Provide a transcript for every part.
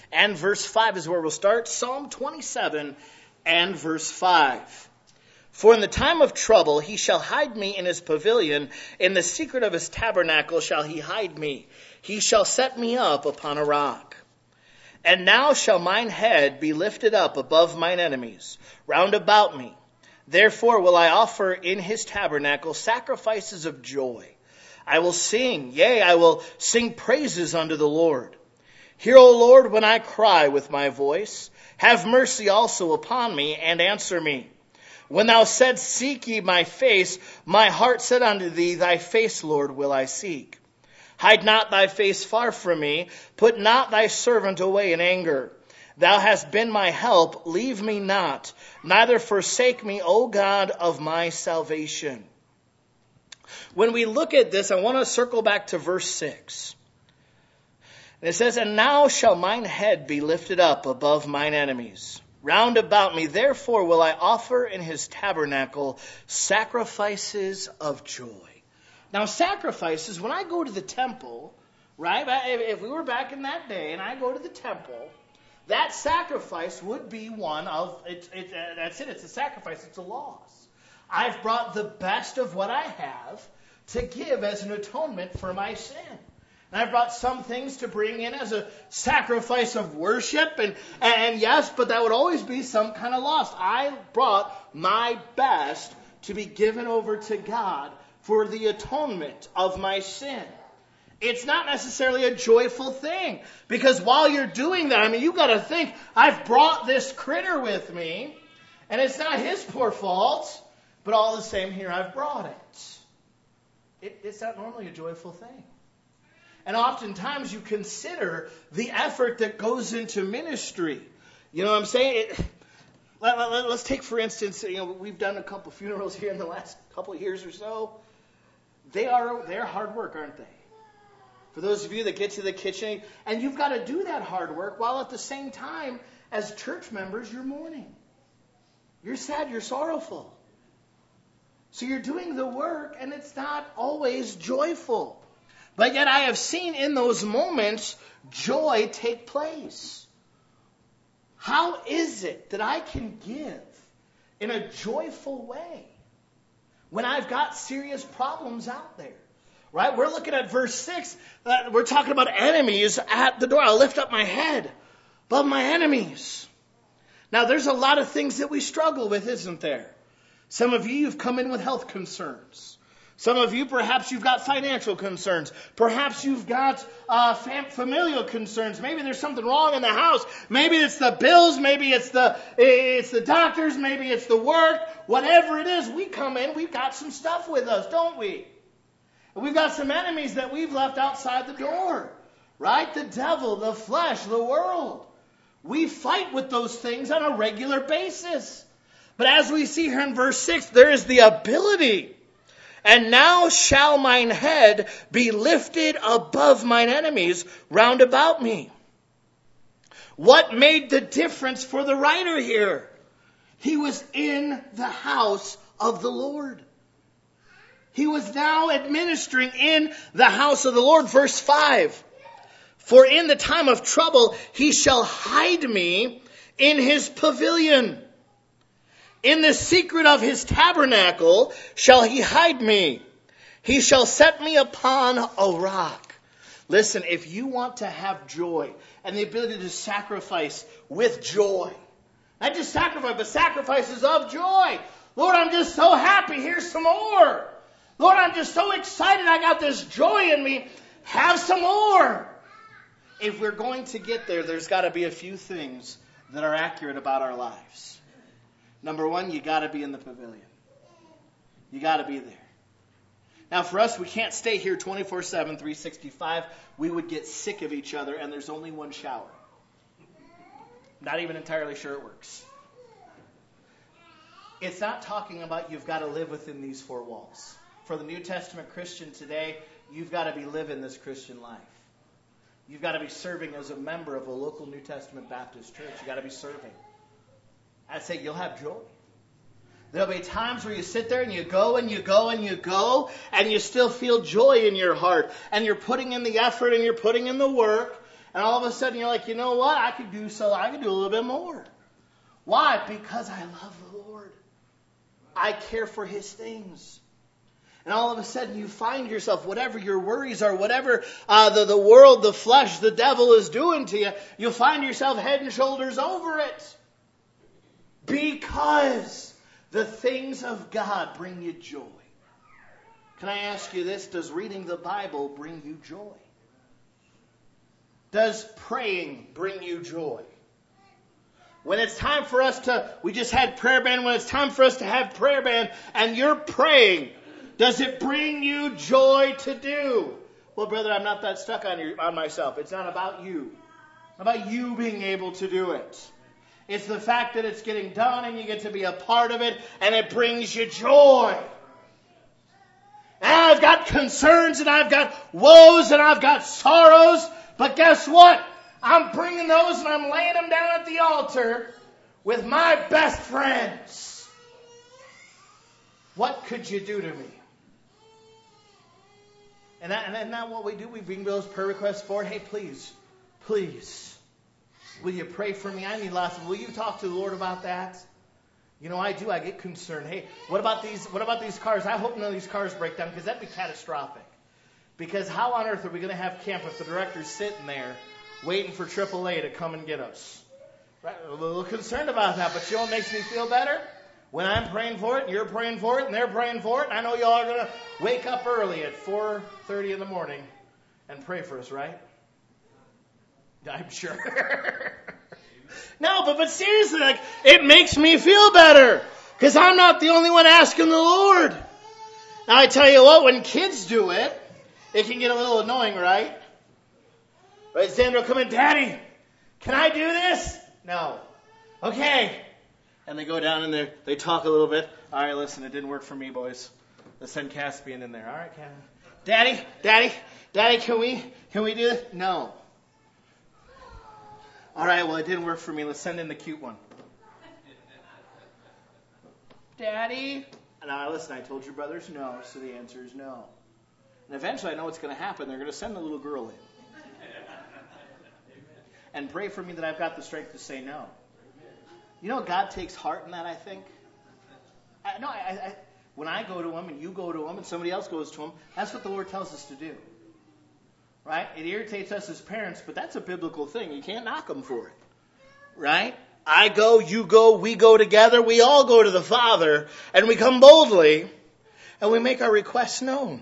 and verse 5 is where we'll start. Psalm 27 and verse 5. For in the time of trouble he shall hide me in his pavilion. In the secret of his tabernacle shall he hide me. He shall set me up upon a rock. And now shall mine head be lifted up above mine enemies round about me. Therefore will I offer in his tabernacle sacrifices of joy. I will sing, yea, I will sing praises unto the Lord. Hear, O Lord, when I cry with my voice. Have mercy also upon me, and answer me. When thou saidst, seek ye my face, my heart said unto thee, thy face, Lord, will I seek. Hide not thy face far from me. Put not thy servant away in anger. Thou hast been my help. Leave me not. Neither forsake me, O God of my salvation. When we look at this, I want to circle back to verse 6. And it says, and now shall mine head be lifted up above mine enemies round about me. Therefore will I offer in his tabernacle sacrifices of joy. Now, sacrifices, when I go to the temple, right, if we were back in that day and I go to the temple, that sacrifice would be one of, that's it, it's a sacrifice, it's a loss. I've brought the best of what I have to give as an atonement for my sin. And I've brought some things to bring in as a sacrifice of worship, and yes, but that would always be some kind of loss. I brought my best to be given over to God for the atonement of my sin. It's not necessarily a joyful thing. Because while you're doing that, I mean, you've got to think, I've brought this critter with me, and it's not his poor fault, but all the same, here I've brought it. It's not normally a joyful thing. And oftentimes you consider the effort that goes into ministry. You know what I'm saying? Let's take, for instance, we've done a couple funerals here in the last couple of years or so. They're hard work, aren't they? For those of you that get to the kitchen, and you've got to do that hard work while at the same time, as church members, you're mourning. You're sad, you're sorrowful. So you're doing the work, and it's not always joyful. But yet I have seen in those moments joy take place. How is it that I can give in a joyful way when I've got serious problems out there? Right? We're looking at verse 6. We're talking about enemies at the door. I'll lift up my head above my enemies. Now, there's a lot of things that we struggle with, isn't there? Some of you've come in with health concerns. Some of you, perhaps you've got financial concerns. Perhaps you've got familial concerns. Maybe there's something wrong in the house. Maybe it's the bills. Maybe it's the doctors. Maybe it's the work. Whatever it is, we come in. We've got some stuff with us, don't we? And we've got some enemies that we've left outside the door. Right? The devil, the flesh, the world. We fight with those things on a regular basis. But as we see here in verse 6, there is the ability. And now shall mine head be lifted above mine enemies round about me. What made the difference for the writer here? He was in the house of the Lord. He was now administering in the house of the Lord. Verse 5. For in the time of trouble he shall hide me in his pavilion. In the secret of his tabernacle shall he hide me. He shall set me upon a rock. Listen, if you want to have joy and the ability to sacrifice with joy, not just sacrifice, but sacrifices of joy. Lord, I'm just so happy. Here's some more. Lord, I'm just so excited. I got this joy in me. Have some more. If we're going to get there, there's got to be a few things that are accurate about our lives. Number one, you got to be in the pavilion. You got to be there. Now, for us, we can't stay here 24/7, 365. We would get sick of each other, and there's only one shower. Not even entirely sure it works. It's not talking about you've got to live within these four walls. For the New Testament Christian today, you've got to be living this Christian life. You've got to be serving as a member of a local New Testament Baptist church. You've got to be serving. I say you'll have joy. There'll be times where you sit there and you go and you go and you go and you still feel joy in your heart. And you're putting in the effort and you're putting in the work. And all of a sudden you're like, you know what? I could do a little bit more. Why? Because I love the Lord. I care for His things. And all of a sudden you find yourself, whatever your worries are, whatever the world, the flesh, the devil is doing to you, you'll find yourself head and shoulders over it. Because the things of God bring you joy. Can I ask you this? Does reading the Bible bring you joy? Does praying bring you joy? When it's time for us we just had prayer band, when it's time for us to have prayer band and you're praying, does it bring you joy to do? Well, brother, I'm not that stuck on myself. It's not about you. It's about you being able to do it. It's the fact that it's getting done and you get to be a part of it and it brings you joy. And I've got concerns and I've got woes and I've got sorrows. But guess what? I'm bringing those and I'm laying them down at the altar with my best friends. What could you do to me? And that's not what we do. We bring those prayer requests forward. Hey, please, will you pray for me? I need lots of. Will you talk to the Lord about that? You know, I do. I get concerned. Hey, what about these cars? I hope none of these cars break down because that'd be catastrophic. Because how on earth are we going to have camp if the director's sitting there waiting for AAA to come and get us? Right? I'm a little concerned about that, but you know what makes me feel better? When I'm praying for it, and you're praying for it, and they're praying for it, and I know y'all are going to wake up early at 4:30 in the morning and pray for us, right? I'm sure. No, but seriously, like, it makes me feel better because I'm not the only one asking the Lord. Now, I tell you what, when kids do it, it can get a little annoying, right? Right, Sandra will come in, Daddy, can I do this? No. Okay. And they go down and they talk a little bit. All right, listen, it didn't work for me, boys. Let's send Caspian in there. All right, Daddy, can we do this? No. All right, well, it didn't work for me. Let's send in the cute one. Daddy? Now, listen, I told your brothers no, so the answer is no. And eventually I know what's going to happen. They're going to send the little girl in. And pray for me that I've got the strength to say no. You know, God takes heart in that, I think. When I go to Him and you go to Him and somebody else goes to Him, that's what the Lord tells us to do. Right? It irritates us as parents, but that's a biblical thing. You can't knock Him for it. Right? I go, you go, we go together. We all go to the Father, and we come boldly, and we make our requests known.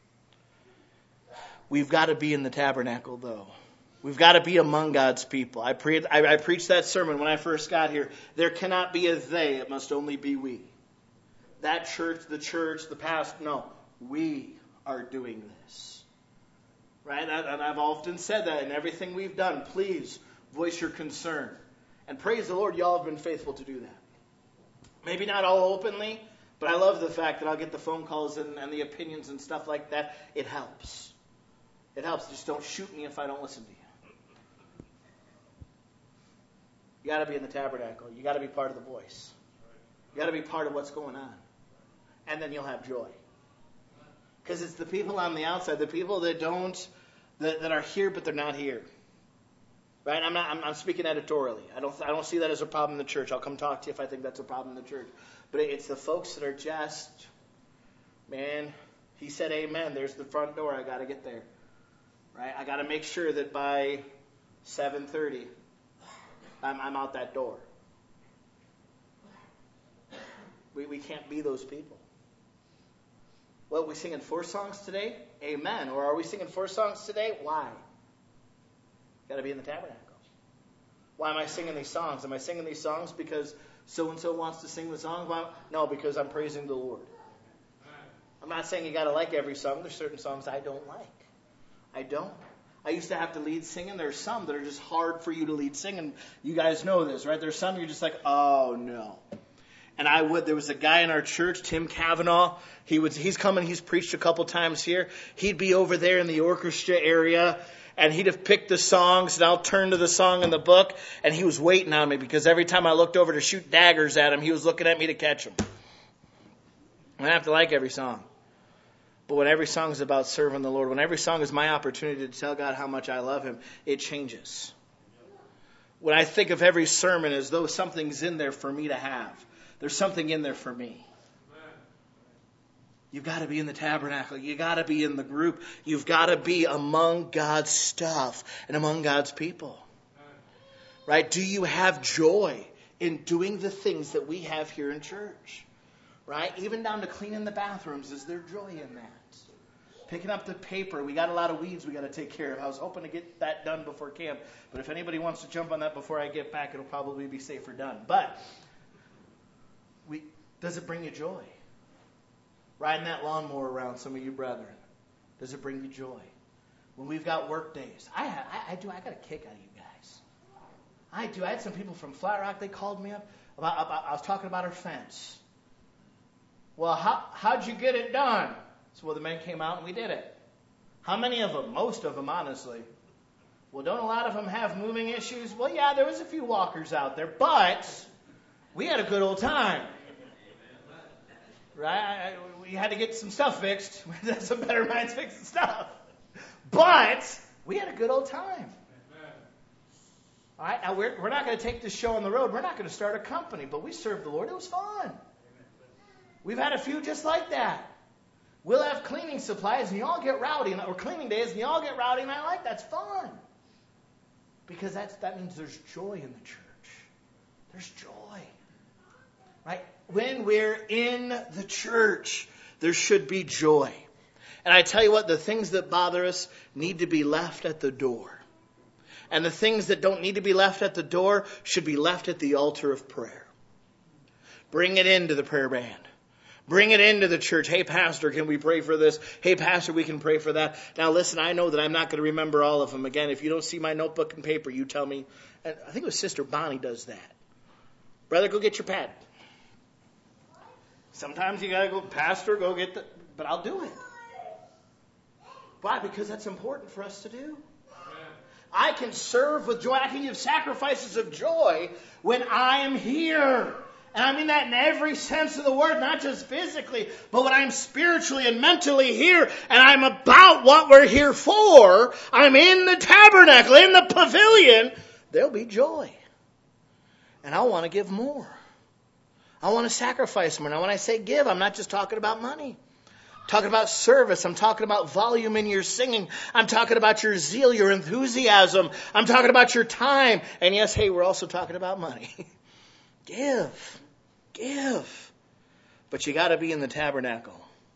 We've got to be in the tabernacle, though. We've got to be among God's people. I preached that sermon when I first got here. There cannot be a they. It must only be we. That church, the past. No, we are doing this. Right? And I've often said that in everything we've done. Please voice your concern. And praise the Lord, y'all have been faithful to do that. Maybe not all openly, but I love the fact that I'll get the phone calls and the opinions and stuff like that. It helps. It helps. Just don't shoot me if I don't listen to you. You got to be in the tabernacle. You got to be part of the voice. You got to be part of what's going on. And then you'll have joy. Because it's the people on the outside, the people that that are here but they're not here. Right? I'm speaking editorially. I don't see that as a problem in the church. I'll come talk to you if I think that's a problem in the church. But it's the folks that are just, man, he said amen. There's the front door. I got to get there. Right? I got to make sure that by 7:30 I'm out that door. We can't be those people. Well, are we singing 4 songs today? Amen. Or are we singing 4 songs today? Why? Got to be in the tabernacle. Why am I singing these songs? Am I singing these songs because so-and-so wants to sing the song? No, because I'm praising the Lord. I'm not saying you got to like every song. There's certain songs I don't like. I don't. I used to have to lead singing. There's some that are just hard for you to lead singing. You guys know this, right? There's some you're just like, oh, no. And there was a guy in our church, Tim Kavanaugh. He's preached a couple times here. He'd be over there in the orchestra area, and he'd have picked the songs, and I'll turn to the song in the book, and he was waiting on me because every time I looked over to shoot daggers at him, he was looking at me to catch them. I have to like every song. But when every song is about serving the Lord, when every song is my opportunity to tell God how much I love Him, it changes. When I think of every sermon as though something's in there for me to have, there's something in there for me. You've got to be in the tabernacle. You've got to be in the group. You've got to be among God's stuff and among God's people. Right? Do you have joy in doing the things that we have here in church? Right? Even down to cleaning the bathrooms. Is there joy in that? Picking up the paper. We got a lot of weeds we got to take care of. I was hoping to get that done before camp. But if anybody wants to jump on that before I get back, it'll probably be safer done. But does it bring you joy? Riding that lawnmower around some of you brethren. Does it bring you joy? When we've got work days. I got a kick out of you guys. I do. I had some people from Flat Rock, they called me up. I was talking about our fence. Well, how'd you get it done? So, well, the men came out and we did it. How many of them? Most of them, honestly. Well, don't a lot of them have moving issues? Well, yeah, there was a few walkers out there, but we had a good old time. Right? We had to get some stuff fixed. We had some better minds fixing stuff. But we had a good old time. All right, now we're not going to take this show on the road. We're not going to start a company, but we served the Lord. It was fun. We've had a few just like that. We'll have cleaning supplies and you all get rowdy, or cleaning days and you all get rowdy, and I like that's fun. Because that means there's joy in the church. There's joy. Right? When we're in the church, there should be joy. And I tell you what, the things that bother us need to be left at the door. And the things that don't need to be left at the door should be left at the altar of prayer. Bring it into the prayer band. Bring it into the church. Hey, Pastor, can we pray for this? Hey, Pastor, we can pray for that. Now, listen, I know that I'm not going to remember all of them. Again, if you don't see my notebook and paper, you tell me. And I think it was Sister Bonnie does that. Brother, go get your pad. Sometimes you got to go, Pastor, go get the... But I'll do it. Why? Because that's important for us to do. I can serve with joy. I can give sacrifices of joy when I am here. And I mean that in every sense of the word, not just physically, but when I'm spiritually and mentally here, and I'm about what we're here for, I'm in the tabernacle, in the pavilion, there'll be joy. And I want to give more. I want to sacrifice more. Now when I say give, I'm not just talking about money. I'm talking about service. I'm talking about volume in your singing. I'm talking about your zeal, your enthusiasm. I'm talking about your time. And yes, hey, we're also talking about money. Give. But you got to be in the tabernacle.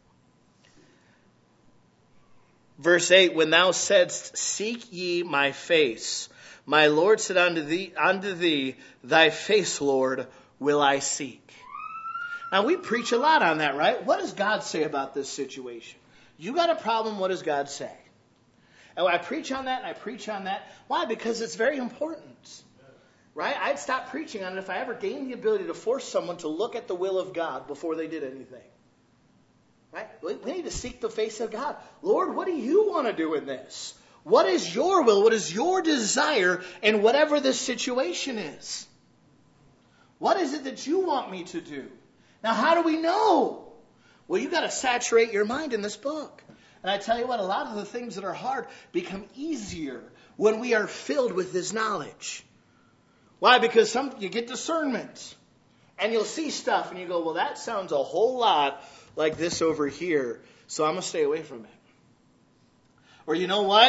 Verse 8, when thou saidst, seek ye my face, my Lord said unto thee, thy face, Lord, will I seek. Now we preach a lot on that, right? What does God say about this situation? You got a problem, what does God say? And I preach on that and I preach on that. Why? Because it's very important. Right? I'd stop preaching on it if I ever gained the ability to force someone to look at the will of God before they did anything. Right? We need to seek the face of God. Lord, what do you want to do in this? What is your will? What is your desire in whatever this situation is? What is it that you want me to do? Now, how do we know? Well, you've got to saturate your mind in this book. And I tell you what, a lot of the things that are hard become easier when we are filled with this knowledge. Why? Because you get discernment. And you'll see stuff and you go, well, that sounds a whole lot like this over here, so I'm going to stay away from it. Or you know what?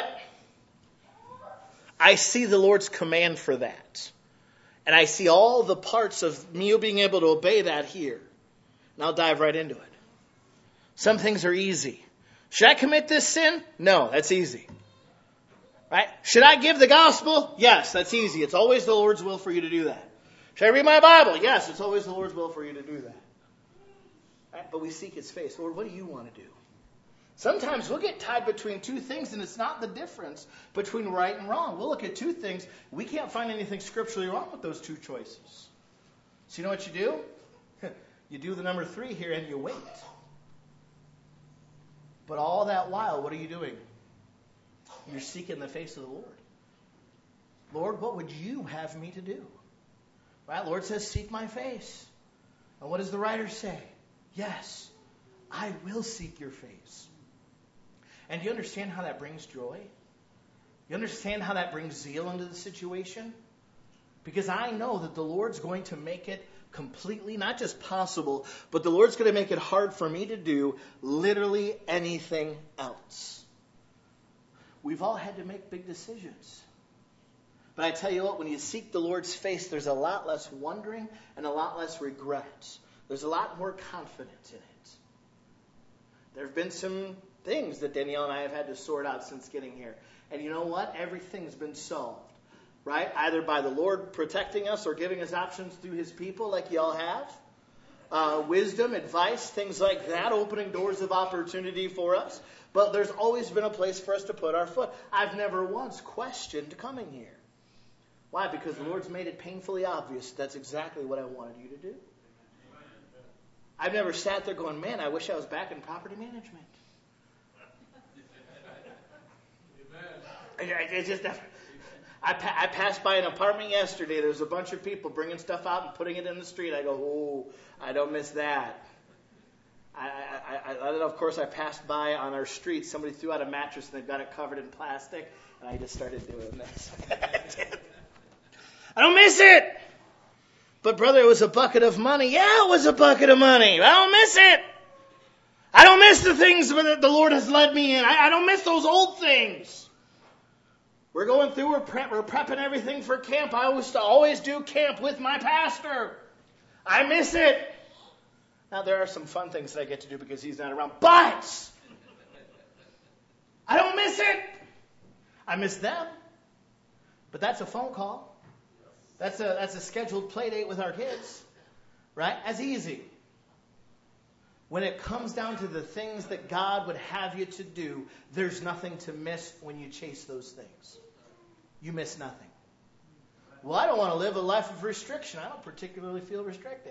I see the Lord's command for that. And I see all the parts of me being able to obey that here. And I'll dive right into it. Some things are easy. Should I commit this sin? No, that's easy. Right? Should I give the gospel? Yes, that's easy. It's always the Lord's will for you to do that. Should I read my Bible? Yes, it's always the Lord's will for you to do that. Right? But we seek His face. Lord, what do you want to do? Sometimes we'll get tied between two things, and it's not the difference between right and wrong. We'll look at two things. We can't find anything scripturally wrong with those two choices. So you know what you do? You do the number 3 here, and you wait. But all that while, what are you doing? You're seeking the face of the Lord. Lord, what would you have me to do? Right? Lord says, seek my face. And what does the writer say? Yes, I will seek your face. And do you understand how that brings joy? You understand how that brings zeal into the situation? Because I know that the Lord's going to make it completely, not just possible, but the Lord's going to make it hard for me to do literally anything else. We've all had to make big decisions. But I tell you what, when you seek the Lord's face, there's a lot less wondering and a lot less regret. There's a lot more confidence in it. There have been some things that Danielle and I have had to sort out since getting here. And you know what? Everything's been solved. Right? Either by the Lord protecting us or giving us options through His people like y'all have. Wisdom, advice, things like that, opening doors of opportunity for us. But there's always been a place for us to put our foot. I've never once questioned coming here. Why? Because the Lord's made it painfully obvious that's exactly what I wanted you to do. I've never sat there going, man, I wish I was back in property management. I passed by an apartment yesterday. There was a bunch of people bringing stuff out and putting it in the street. I go, oh, I don't miss that. Of course, I passed by on our street. Somebody threw out a mattress and they've got it covered in plastic. And I just started doing this. I don't miss it. But brother, it was a bucket of money. Yeah, it was a bucket of money. I don't miss it. I don't miss the things that the Lord has led me in. I don't miss those old things. We're going through, we're prepping everything for camp. I always do camp with my pastor. I miss it. Now, there are some fun things that I get to do because he's not around, but I don't miss it. I miss them. But that's a phone call. That's a scheduled play date with our kids. Right? That's easy. When it comes down to the things that God would have you to do, there's nothing to miss when you chase those things. You miss nothing. Well, I don't want to live a life of restriction. I don't particularly feel restricted.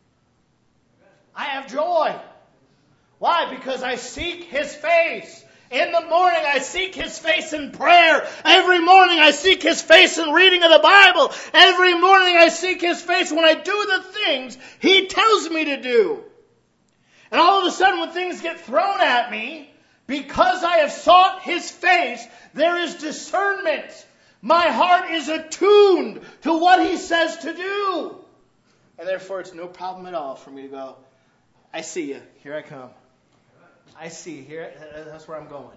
I have joy. Why? Because I seek His face. In the morning, I seek His face in prayer. Every morning, I seek His face in reading of the Bible. Every morning, I seek His face when I do the things He tells me to do. And all of a sudden, when things get thrown at me, because I have sought His face, there is discernment. My heart is attuned to what He says to do. And therefore, it's no problem at all for me to go, I see you. Here I come. I see you. Here, that's where I'm going.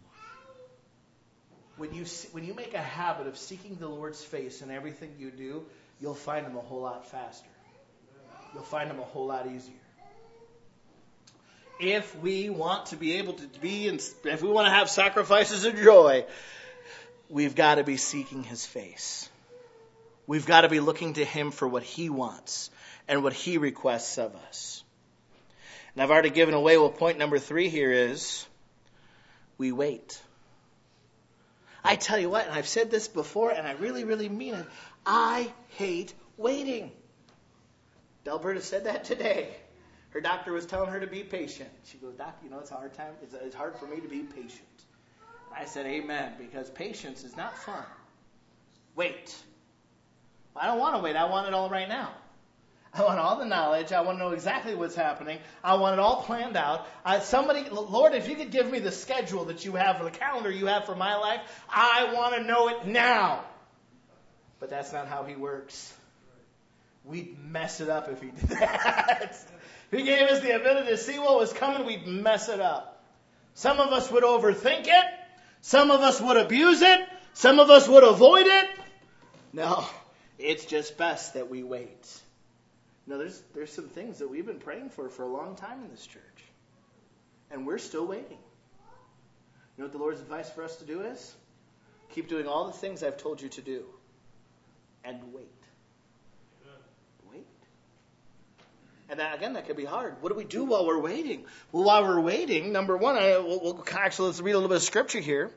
When you make a habit of seeking the Lord's face in everything you do, you'll find Him a whole lot faster. You'll find Him a whole lot easier. If we want to be able to be, if we want to have sacrifices of joy, we've got to be seeking His face. We've got to be looking to Him for what He wants and what He requests of us. And I've already given away what point number 3 here is. We wait. I tell you what, and I've said this before, and I really, really mean it. I hate waiting. Delberta said that today. Her doctor was telling her to be patient. She goes, Doc, it's a hard time. It's hard for me to be patient. I said, amen, because patience is not fun. Wait. I don't want to wait. I want it all right now. I want all the knowledge. I want to know exactly what's happening. I want it all planned out. Lord, if you could give me the schedule that you have, or the calendar you have for my life, I want to know it now. But that's not how He works. We'd mess it up if He did that. If He gave us the ability to see what was coming, we'd mess it up. Some of us would overthink it. Some of us would abuse it. Some of us would avoid it. No, it's just best that we wait. There's some things that we've been praying for a long time in this church. And we're still waiting. You know what the Lord's advice for us to do is? Keep doing all the things I've told you to do. And wait. Wait. And that could be hard. What do we do while we're waiting? Well, while we're waiting, number one, let's read a little bit of scripture here.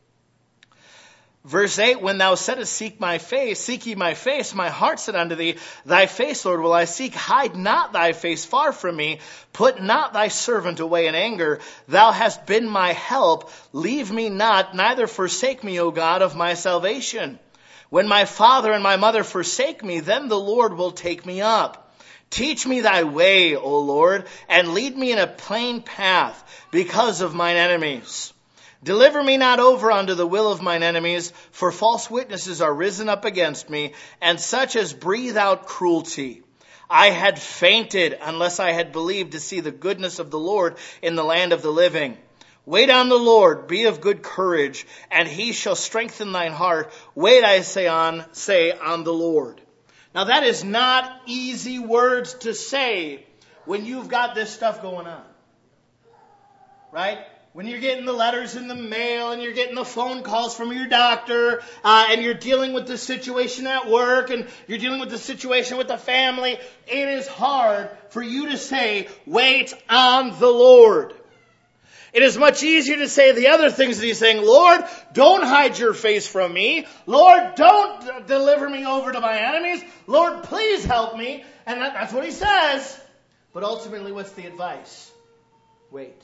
Verse 8, when thou saidst, seek ye my face, my heart said unto thee, thy face, Lord, will I seek. Hide not thy face far from me. Put not thy servant away in anger. Thou hast been my help. Leave me not, neither forsake me, O God, of my salvation. When my father and my mother forsake me, then the Lord will take me up. Teach me thy way, O Lord, and lead me in a plain path because of mine enemies. Deliver me not over unto the will of mine enemies, for false witnesses are risen up against me, and such as breathe out cruelty. I had fainted unless I had believed to see the goodness of the Lord in the land of the living. Wait on the Lord, be of good courage, and he shall strengthen thine heart. Wait, I say on the Lord. Now that is not easy words to say when you've got this stuff going on. Right? When you're getting the letters in the mail and you're getting the phone calls from your doctor and you're dealing with the situation at work and you're dealing with the situation with the family, it is hard for you to say, wait on the Lord. It is much easier to say the other things that he's saying. Lord, don't hide your face from me. Lord, don't deliver me over to my enemies. Lord, please help me. And that's what he says. But ultimately, what's the advice? Wait.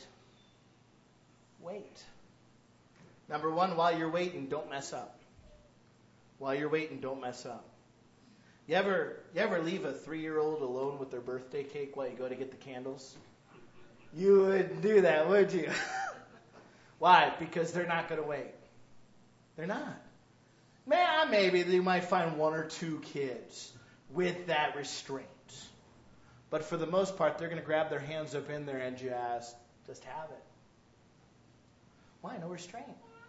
Wait. Number one, while you're waiting, don't mess up. While you're waiting, don't mess up. You ever leave a 3-year-old alone with their birthday cake while you go to get the candles? You wouldn't do that, would you? Why? Because they're not going to wait. They're not. Maybe you might find 1 or 2 kids with that restraint. But for the most part, they're going to grab their hands up in there and just have it. Why? No restraint.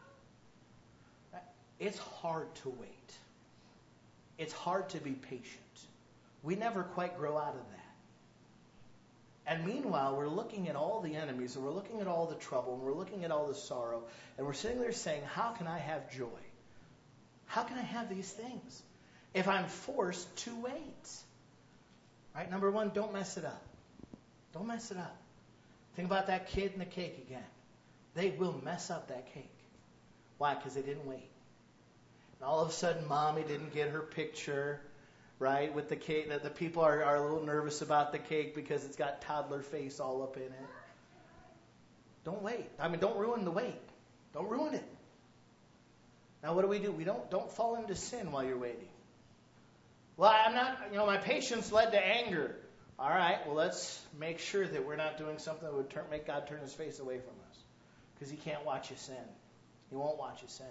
It's hard to wait. It's hard to be patient. We never quite grow out of that. And meanwhile, we're looking at all the enemies, and we're looking at all the trouble, and we're looking at all the sorrow, and we're sitting there saying, how can I have joy? How can I have these things if I'm forced to wait? Right? Number one, don't mess it up. Don't mess it up. Think about that kid and the cake again. They will mess up that cake. Why? Because they didn't wait. And all of a sudden, mommy didn't get her picture, right, with the cake. The people are a little nervous about the cake because it's got toddler face all up in it. Don't wait. Don't ruin the wait. Don't ruin it. Now, what do? We don't fall into sin while you're waiting. Well, I'm not, my patience led to anger. All right, well, let's make sure that we're not doing something that would make God turn his face away from us. Because he can't watch you sin. He won't watch you sin.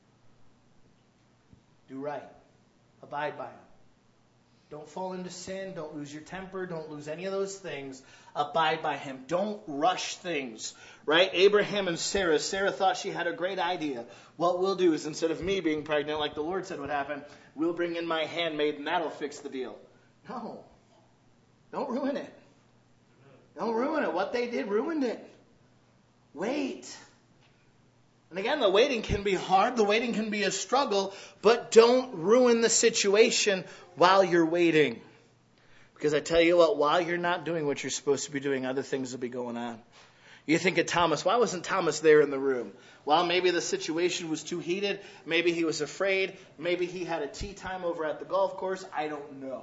Do right. Abide by him. Don't fall into sin. Don't lose your temper. Don't lose any of those things. Abide by him. Don't rush things. Right? Abraham and Sarah. Sarah thought she had a great idea. What we'll do is instead of me being pregnant, like the Lord said would happen, we'll bring in my handmaid and that'll fix the deal. No. Don't ruin it. Don't ruin it. What they did ruined it. Wait. And again, the waiting can be hard. The waiting can be a struggle. But don't ruin the situation while you're waiting. Because I tell you what, while you're not doing what you're supposed to be doing, other things will be going on. You think of Thomas. Why wasn't Thomas there in the room? Well, maybe the situation was too heated. Maybe he was afraid. Maybe he had a tea time over at the golf course. I don't know.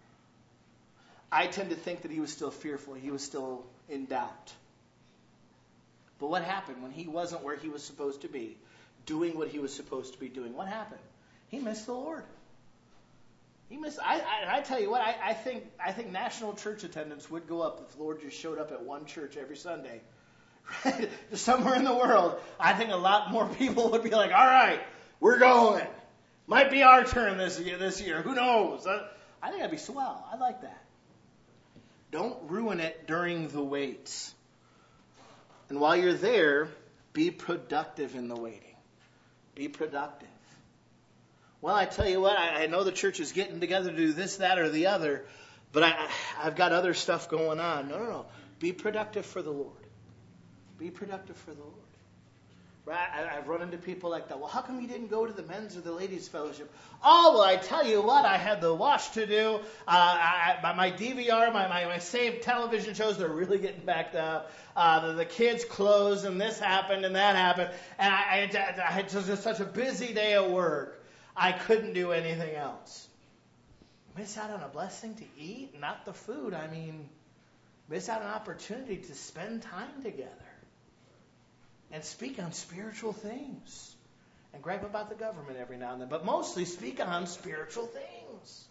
I tend to think that he was still fearful. He was still in doubt. But what happened when he wasn't where he was supposed to be, doing what he was supposed to be doing? What happened? He missed the Lord. He missed. I tell you what. I think national church attendance would go up if the Lord just showed up at one church every Sunday, right? Just somewhere in the world. I think a lot more people would be like, "All right, we're going. Might be our turn this year. Who knows?" I think that'd be swell. I like that. Don't ruin it during the wait. And while you're there, be productive in the waiting. Be productive. Well, I tell you what, I know the church is getting together to do this, that, or the other, but I've got other stuff going on. No. Be productive for the Lord. Be productive for the Lord. Right? I've run into people like that. Well, how come you didn't go to the men's or the ladies' fellowship? Oh, well, I tell you what, I had the wash to do. My DVR, my saved television shows, they're really getting backed up. The kids' clothes, and this happened and that happened. And I had just such a busy day at work. I couldn't do anything else. Miss out on a blessing to eat, not the food. Miss out on an opportunity to spend time together. And speak on spiritual things. And gripe about the government every now and then. But mostly speak on spiritual things.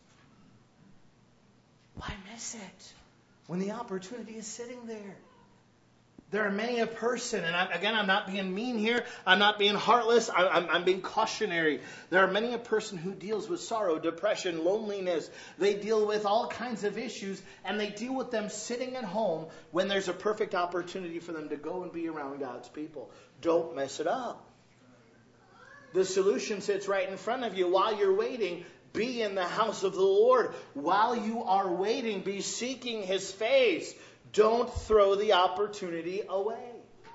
Why miss it when the opportunity is sitting there? There are many a person, and I'm not being mean here. I'm not being heartless. I'm being cautionary. There are many a person who deals with sorrow, depression, loneliness. They deal with all kinds of issues, and they deal with them sitting at home when there's a perfect opportunity for them to go and be around God's people. Don't mess it up. The solution sits right in front of you. While you're waiting, be in the house of the Lord. While you are waiting, be seeking His face. Don't throw the opportunity away.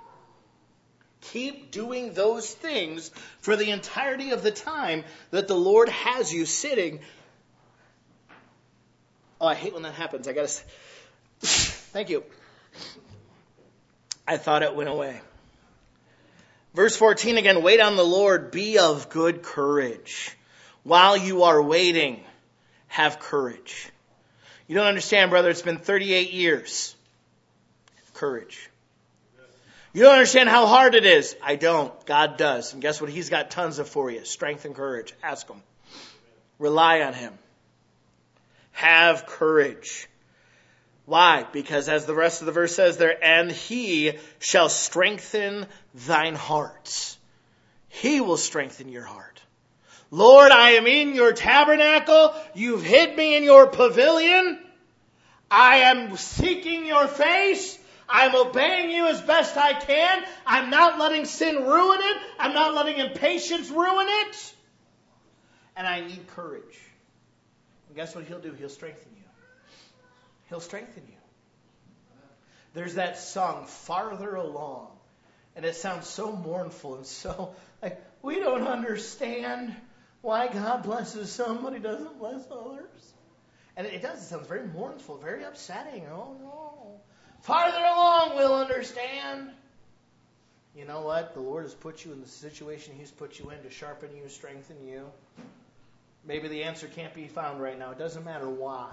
Keep doing those things for the entirety of the time that the Lord has you sitting. Oh, I hate when that happens. Thank you. I thought it went away. Verse 14 again, wait on the Lord, be of good courage. While you are waiting, have courage. You don't understand, brother, it's been 38 years. Courage. You don't understand how hard it is. I don't. God does. And guess what? He's got tons of for you. Strength and courage. Ask Him. Rely on Him. Have courage. Why? Because as the rest of the verse says there, and He shall strengthen thine heart. He will strengthen your heart. Lord, I am in your tabernacle. You've hid me in your pavilion. I am seeking your face. I'm obeying you as best I can. I'm not letting sin ruin it. I'm not letting impatience ruin it. And I need courage. And guess what He'll do? He'll strengthen you. He'll strengthen you. There's that song, Farther Along. And it sounds so mournful and so like, we don't understand why God blesses some, but He doesn't bless others. And it does. It sounds very mournful, very upsetting. Oh, no. Farther along, we'll understand. You know what? The Lord has put you in the situation He's put you in to sharpen you, strengthen you. Maybe the answer can't be found right now. It doesn't matter why.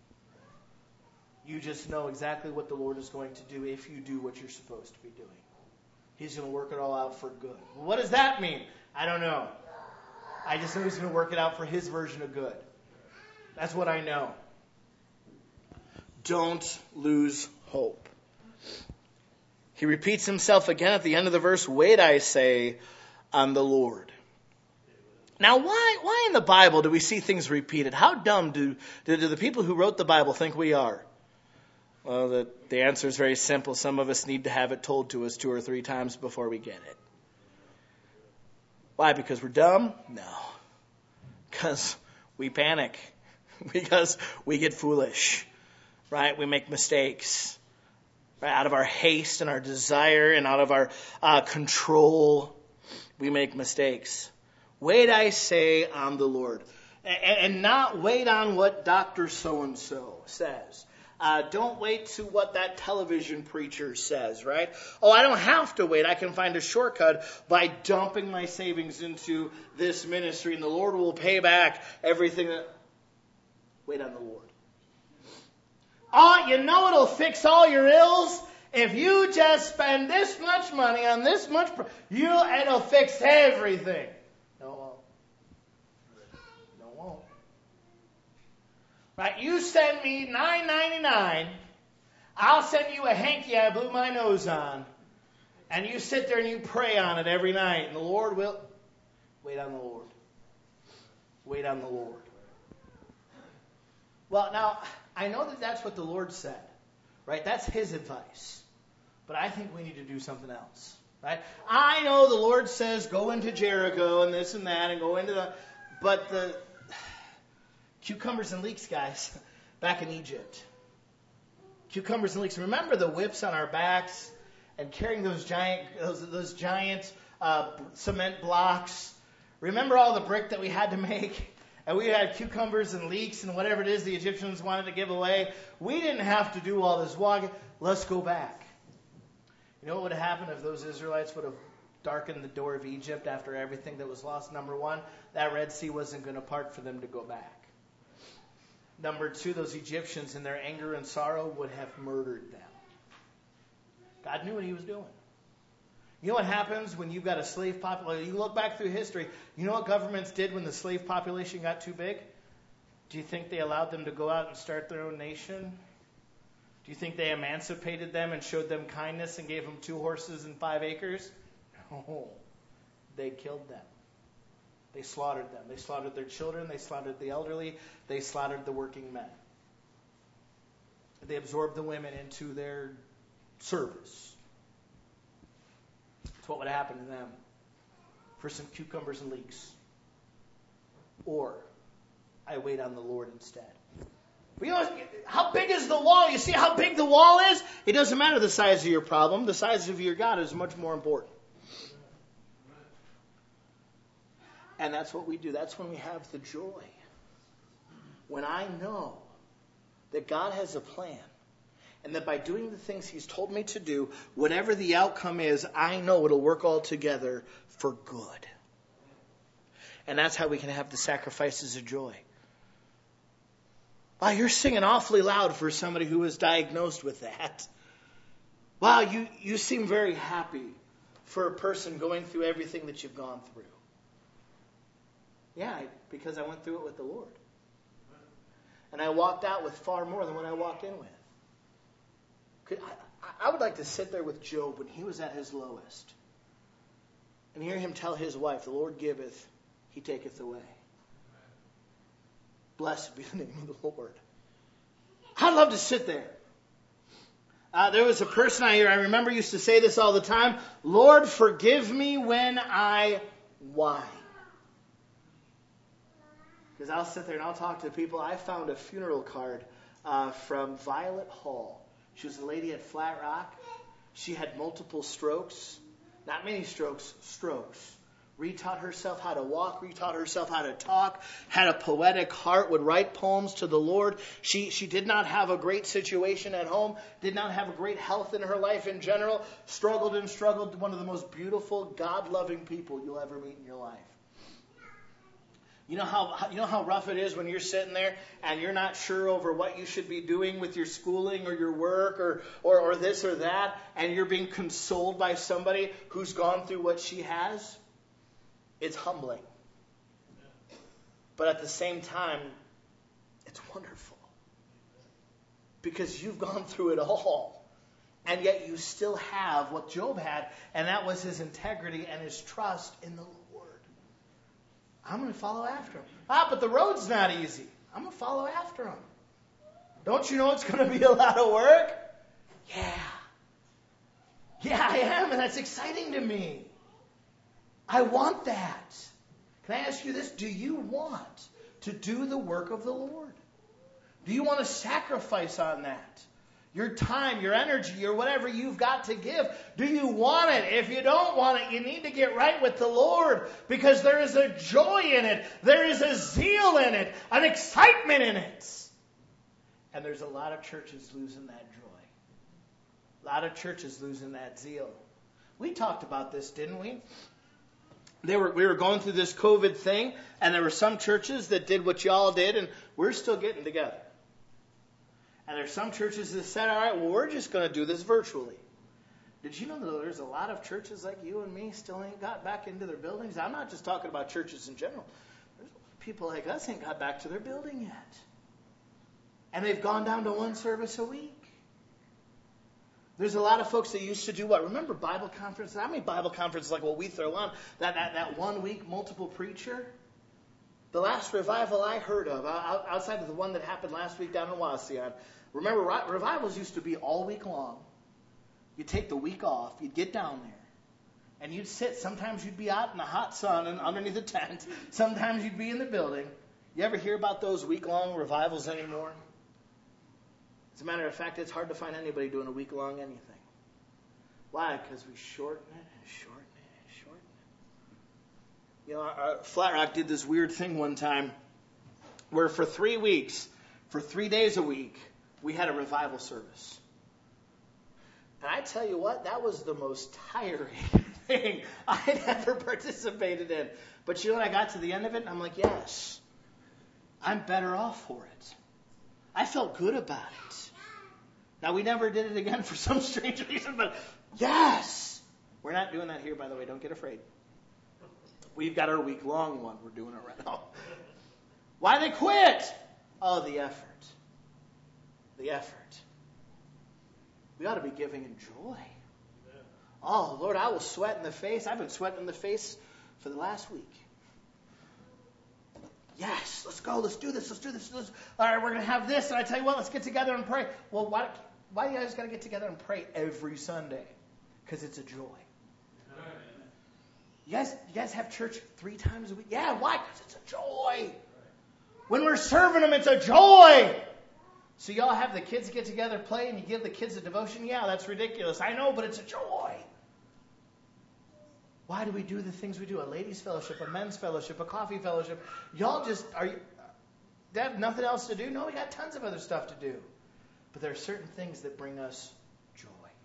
You just know exactly what the Lord is going to do if you do what you're supposed to be doing. He's going to work it all out for good. Well, what does that mean? I don't know. I just know He's going to work it out for His version of good. That's what I know. Don't lose hope. He repeats himself again at the end of the verse, wait, I say, on the Lord. Now, why in the Bible do we see things repeated? How dumb do the people who wrote the Bible think we are? Well, the answer is very simple. Some of us need to have it told to us 2 or 3 times before we get it. Why? Because we're dumb? No. Because we panic. Because we get foolish. Right? We make mistakes. Right? Out of our haste and our desire and out of our control, we make mistakes. Wait, I say, on the Lord. And not wait on what Dr. So-and-so says. Don't wait to what that television preacher says, right? Oh, I don't have to wait. I can find a shortcut by dumping my savings into this ministry, and the Lord will pay back everything. Wait on the Lord. Oh, you know it'll fix all your ills? If you just spend this much money on this much, it'll fix everything. No, it won't. No, it won't. Right? You send me $9.99, I'll send you a hanky I blew my nose on, and you sit there and you pray on it every night, and the Lord will. Wait on the Lord. Wait on the Lord. Well, now, I know that that's what the Lord said, right? That's His advice. But I think we need to do something else, right? I know the Lord says go into Jericho and this and that and go into the... But the cucumbers and leeks, guys, back in Egypt. Cucumbers and leeks. Remember the whips on our backs and carrying those giant cement blocks? Remember all the brick that we had to make? And we had cucumbers and leeks and whatever it is the Egyptians wanted to give away. We didn't have to do all this walking. Let's go back. You know what would have happened if those Israelites would have darkened the door of Egypt after everything that was lost? Number 1, that Red Sea wasn't going to part for them to go back. Number 2, those Egyptians in their anger and sorrow would have murdered them. God knew what He was doing. You know what happens when you've got a slave population? You look back through history. You know what governments did when the slave population got too big? Do you think they allowed them to go out and start their own nation? Do Do you think they emancipated them and showed them kindness and gave them 2 horses and 5 acres? No. They killed them. They slaughtered them. They slaughtered their children. They slaughtered the elderly. They slaughtered the working men. They absorbed the women into their service. That's what would happen to them for some cucumbers and leeks. Or I wait on the Lord instead. But you know, how big is the wall? You see how big the wall is? It doesn't matter the size of your problem. The size of your God is much more important. And that's what we do. That's when we have the joy. When I know that God has a plan, and that by doing the things He's told me to do, whatever the outcome is, I know it'll work all together for good. And that's how we can have the sacrifices of joy. Wow, you're singing awfully loud for somebody who was diagnosed with that. Wow, you seem very happy for a person going through everything that you've gone through. Yeah, because I went through it with the Lord. And I walked out with far more than what I walked in with. I would like to sit there with Job when he was at his lowest and hear him tell his wife, the Lord giveth, He taketh away. Blessed be the name of the Lord. I'd love to sit there. There was a person I remember used to say this all the time, Lord, forgive me when I whine. Because I'll sit there and I'll talk to people. I found a funeral card from Violet Hall. She was a lady at Flat Rock. She had multiple strokes. Not many strokes, strokes. Retaught herself how to walk, retaught herself how to talk, had a poetic heart, would write poems to the Lord. She did not have a great situation at home, did not have a great health in her life in general, struggled and struggled. One of the most beautiful, God-loving people you'll ever meet in your life. You know how rough it is when you're sitting there and you're not sure over what you should be doing with your schooling or your work or this or that, and you're being consoled by somebody who's gone through what she has? It's humbling. But at the same time, it's wonderful. Because you've gone through it all. And yet you still have what Job had, and that was his integrity and his trust in the Lord. I'm going to follow after him. But the road's not easy. I'm going to follow after him. Don't you know it's going to be a lot of work? Yeah, I am, and that's exciting to me. I want that. Can I ask you this? Do you want to do the work of the Lord? Do you want to sacrifice on that? Your time, your energy, your whatever you've got to give. Do you want it? If you don't want it, you need to get right with the Lord, because there is a joy in it. There is a zeal in it, an excitement in it. And there's a lot of churches losing that joy. A lot of churches losing that zeal. We talked about this, didn't we? We were going through this COVID thing, and there were some churches that did what y'all did, and we're still getting together. And there's some churches that said, all right, well, we're just going to do this virtually. Did you know that there's a lot of churches like you and me still ain't got back into their buildings? I'm not just talking about churches in general. There's people like us ain't got back to their building yet. And they've gone down to one service a week. There's a lot of folks that used to do what? Remember Bible conferences? How many Bible conferences like what we throw on? That 1 week multiple preacher? The last revival I heard of, outside of the one that happened last week down in Wauseon, remember revivals used to be all week long. You'd take the week off, you'd get down there, and you'd sit. Sometimes you'd be out in the hot sun and underneath a tent. Sometimes you'd be in the building. You ever hear about those week-long revivals anymore? As a matter of fact, it's hard to find anybody doing a week-long anything. Why? Because we shorten it and shorten it and shorten it. You know, our Flat Rock did this weird thing one time where for 3 weeks, for 3 days a week, we had a revival service. And I tell you what, that was the most tiring thing I'd ever participated in. But you know what? I got to the end of it, and I'm like, yes, I'm better off for it. I felt good about it. Now, we never did it again for some strange reason, but yes! We're not doing that here, by the way. Don't get afraid. We've got our week-long one. We're doing it right now. Why they quit? Oh, the effort. The effort. we ought to be giving in joy. Oh, Lord, I will sweat in the face. I've been sweating in the face for the last week. Yes, let's go. Let's do this. All right, we're going to have this. And I tell you what, let's get together and pray. Well, why do you guys got to get together and pray every Sunday? Because it's a joy. You guys have church 3 times a week? Yeah, why? Because it's a joy. When we're serving them, it's a joy. So y'all have the kids get together, play, and you give the kids a devotion? Yeah, that's ridiculous. I know, but it's a joy. Why do we do the things we do? A ladies' fellowship, a men's fellowship, a coffee fellowship. Y'all just, they have nothing else to do? No, we got tons of other stuff to do. But there are certain things that bring us joy.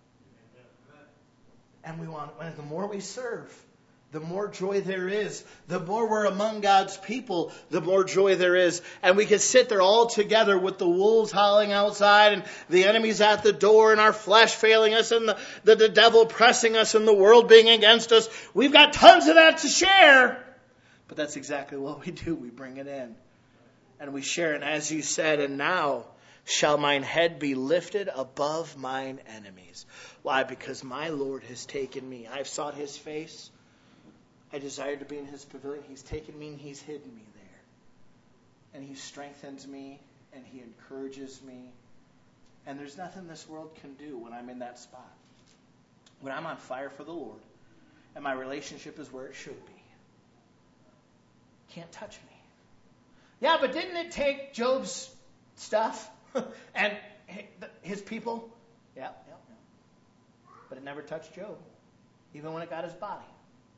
And the more we serve, the more joy there is. The more we're among God's people, the more joy there is. And we can sit there all together with the wolves howling outside and the enemies at the door and our flesh failing us and the devil pressing us and the world being against us. We've got tons of that to share. But that's exactly what we do. We bring it in. And we share. And as you said, and now shall mine head be lifted above mine enemies. Why? Because my Lord has taken me. I've sought his face. I desired to be in his pavilion. He's taken me and he's hidden me there. And he strengthens me and he encourages me. And there's nothing this world can do when I'm in that spot. When I'm on fire for the Lord and my relationship is where it should be. Can't touch me. Yeah, but didn't it take Job's stuff and his people? Yeah. But it never touched Job, even when it got his body.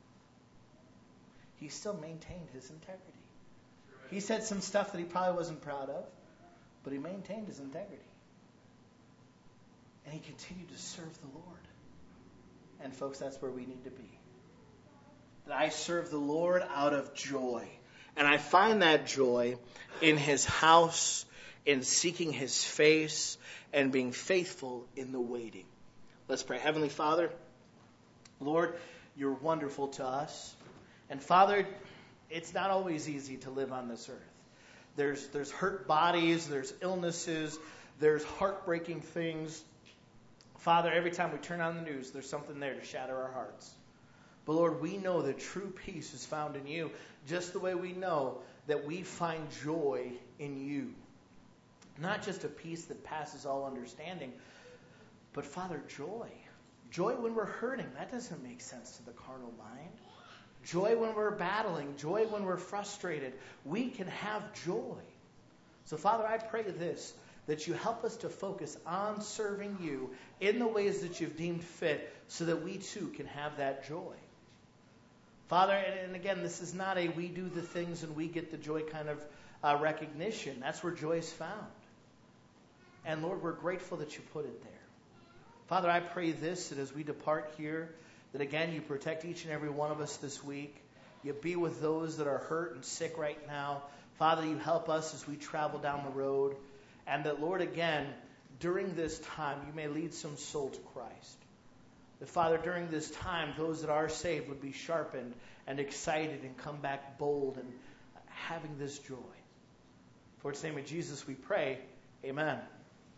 He still maintained his integrity. He said some stuff that he probably wasn't proud of, but he maintained his integrity. And he continued to serve the Lord. And folks, that's where we need to be. That I serve the Lord out of joy. And I find that joy in his house, in seeking his face, and being faithful in the waiting. Let's pray. Heavenly Father, Lord, you're wonderful to us. And Father, it's not always easy to live on this earth. There's hurt bodies, there's illnesses, there's heartbreaking things. Father, every time we turn on the news, there's something there to shatter our hearts. But Lord, we know that true peace is found in you, just the way we know that we find joy in you. Not just a peace that passes all understanding, but Father, joy. Joy when we're hurting. That doesn't make sense to the carnal mind. Joy when we're battling. Joy when we're frustrated. We can have joy. So Father, I pray this, that you help us to focus on serving you in the ways that you've deemed fit so that we too can have that joy. Father, and again, this is not a we do the things and we get the joy kind of recognition. That's where joy is found. And Lord, we're grateful that you put it there. Father, I pray this, that as we depart here, that again, you protect each and every one of us this week. You be with those that are hurt and sick right now. Father, you help us as we travel down the road. And that, Lord, again, during this time, you may lead some soul to Christ. That, Father, during this time, those that are saved would be sharpened and excited and come back bold and having this joy. For its name of Jesus we pray. Amen.